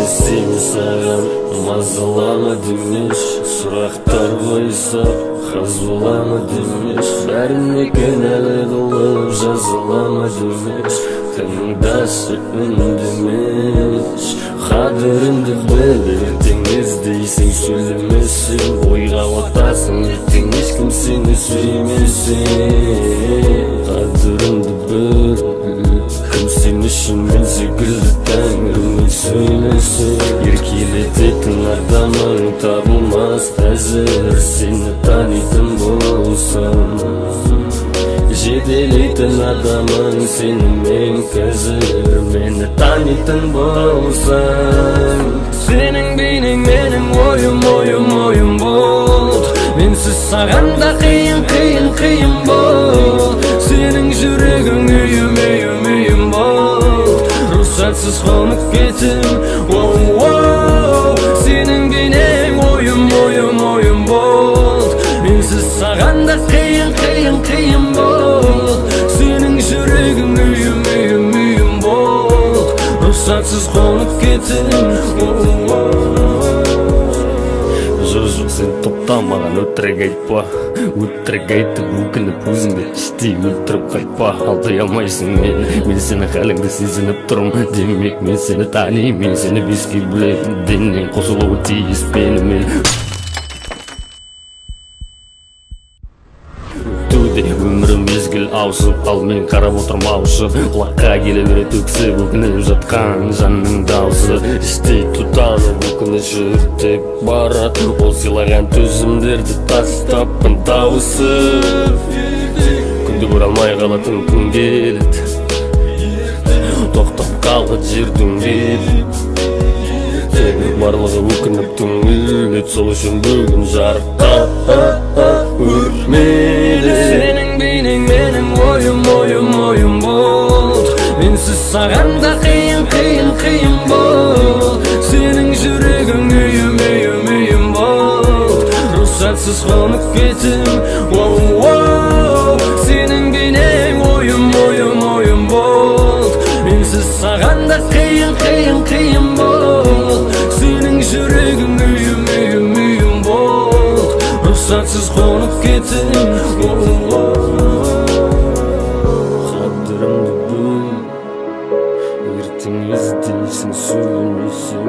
сені саған мазалама демеш, сұрақтар қойса қазболама демеш, бәріне кінәлі қылып жазалама демеш, тыңдашы үндемеш, қадіріңді біл, ертең іздейсің сөйлемесің, ойға батасың, ертең ешкім сені сүймесін. Қадіріңді біл, кім сен үшін мен секілді тәңірмен сөйлесін. Еркелететін адамың табылмас әзір, сені танитын болсам. Жетелейтін адамың сенімен қазір, мені танитын болсаң. Сенің бейнең менің ойым болды, менсіз сағанда қиын бол. Сенің жүрегің үйім болды, рұқсатсыз қонып кетім. Сенің бейнең ойым болды, менсіз сағанда қиын бол. Сенің жүрегің үйім болды, рұқсатсыз қонып кетім. Жоқ, сен тоқтамаған өтірік айтпа, өтірік айтып өкініп өзіңді іштей өлтіріп қайтпа. Алдай алмайсың мені, мен сені халіңді сезініп тұрмын, демек мен сені танимын, мен сені беске білетін, деннен қосылуы тиіс менімен. Өмірім мезгіл ауысып, ал мен қарап отырмаушы, құлаққа келе береді өксіп өкініп жатқан жанның даусы. Іштей тұтады өкініш өртеп барады, ол сыйлаған төзімдерді тастаппын тауысып. Күнде көре алмай қалатын күн келеді, тоқтап қалды жер дөңгелеп. Барлығы өкініп түңіледі, сол үшін бүгін жарыққа өрмеді. Сенің бейнең менің ойым болды, менсіз сағанда қиын бол. Сенің жүрегің үйім болды, рұқсатсыз қонып кетім. Сенің бейнең ойым болды, менсіз сағанда қиын бол. Сенің жүрегің үйім болды, рұқсатсыз қонып кетім. Қадіріңді біл, ертең іздейсің сөйлемесің.